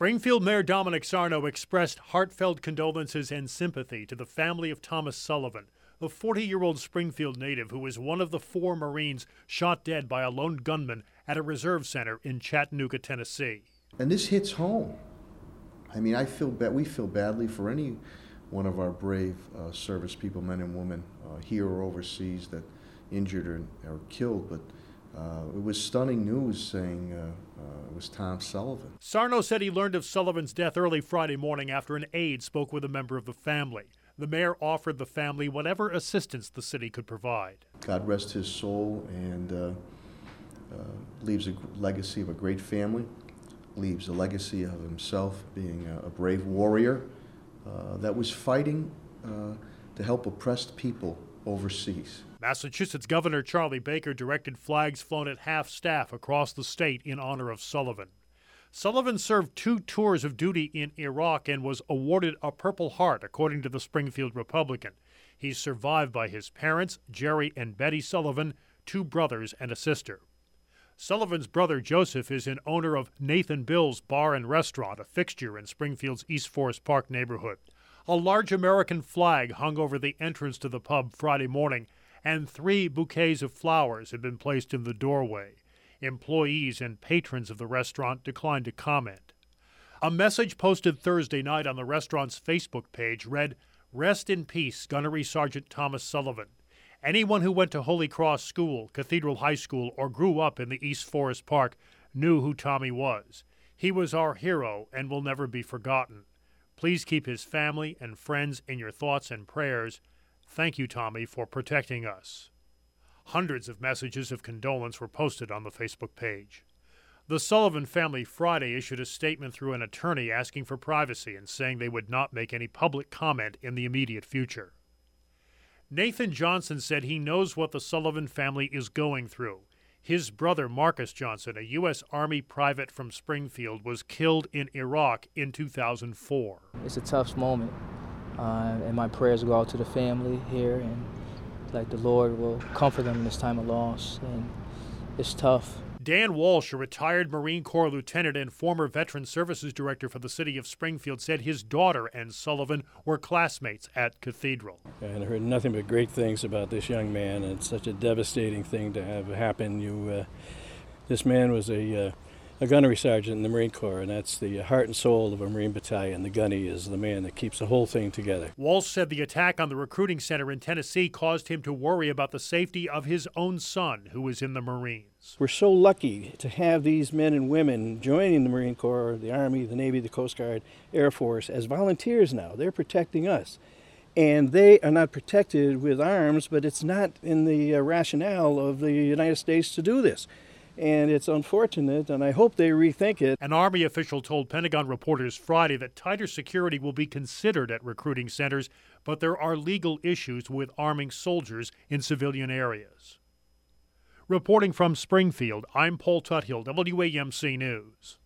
Springfield Mayor Dominic Sarno expressed heartfelt condolences and sympathy to the family of Thomas Sullivan, the 40-year-old Springfield native who was one of the 4 Marines shot dead by a lone gunman at a reserve center in Chattanooga, Tennessee. And this hits home. I mean, we feel badly for any one of our brave service people, men and women, here or overseas, that injured or killed, but it was stunning news saying it was Tom Sullivan. Sarno said he learned of Sullivan's death early Friday morning after an aide spoke with a member of the family. The mayor offered the family whatever assistance the city could provide. God rest his soul, and leaves a legacy of a great family, leaves a legacy of himself being a brave warrior that was fighting to help oppressed people overseas. Massachusetts Governor Charlie Baker directed flags flown at half-staff across the state in honor of Sullivan. Sullivan served 2 tours of duty in Iraq and was awarded a Purple Heart, according to the Springfield Republican. He's survived by his parents, Jerry and Betty Sullivan, 2 brothers and a sister. Sullivan's brother Joseph is an owner of Nathan Bill's Bar and Restaurant, a fixture in Springfield's East Forest Park neighborhood. A large American flag hung over the entrance to the pub Friday morning, and 3 bouquets of flowers had been placed in the doorway. Employees and patrons of the restaurant declined to comment. A message posted Thursday night on the restaurant's Facebook page read, "Rest in peace, Gunnery Sergeant Thomas Sullivan. Anyone who went to Holy Cross School, Cathedral High School, or grew up in the East Forest Park knew who Tommy was. He was our hero and will never be forgotten. Please keep his family and friends in your thoughts and prayers. Thank you, Tommy, for protecting us." Hundreds of messages of condolence were posted on the Facebook page. The Sullivan family Friday issued a statement through an attorney asking for privacy and saying they would not make any public comment in the immediate future. Nathan Johnson said he knows what the Sullivan family is going through. His brother, Marcus Johnson, a U.S. Army private from Springfield, was killed in Iraq in 2004. It's a tough moment, and my prayers go out to the family here, and like the Lord will comfort them in this time of loss, and it's tough. Dan Walsh, a retired Marine Corps lieutenant and former Veteran Services Director for the city of Springfield, said his daughter and Sullivan were classmates at Cathedral. And I heard nothing but great things about this young man, and it's such a devastating thing to have happen. This man was a gunnery sergeant in the Marine Corps, and that's the heart and soul of a Marine battalion. The gunny is the man that keeps the whole thing together. Walsh said the attack on the recruiting center in Tennessee caused him to worry about the safety of his own son, who was in the Marines. We're so lucky to have these men and women joining the Marine Corps, the Army, the Navy, the Coast Guard, Air Force as volunteers now. They're protecting us. And they are not protected with arms, but it's not in the rationale of the United States to do this. And it's unfortunate, and I hope they rethink it. An Army official told Pentagon reporters Friday that tighter security will be considered at recruiting centers, but there are legal issues with arming soldiers in civilian areas. Reporting from Springfield, I'm Paul Tuthill, WAMC News.